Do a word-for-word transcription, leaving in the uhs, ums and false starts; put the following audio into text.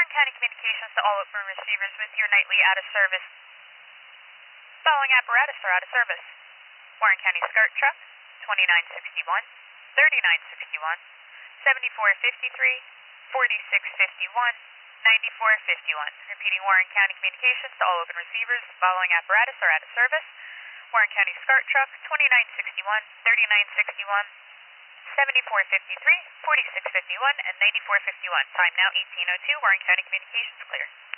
Warren County Communications to all open receivers with your nightly out of service. Following apparatus are out of service. Warren County SCART truck, twenty-nine sixty-one, thirty-nine sixty-one, seventy-four fifty-three, forty-six fifty-one, ninety-four fifty-one. Repeating, Warren County Communications to all open receivers. Following apparatus are out of service. Warren County SCART truck, twenty-nine sixty-one, thirty-nine sixty-one, seventy-four fifty-three, forty-six fifty-one, and ninety-four fifty-one. Time now eighteen oh two. Warren County Communications clear.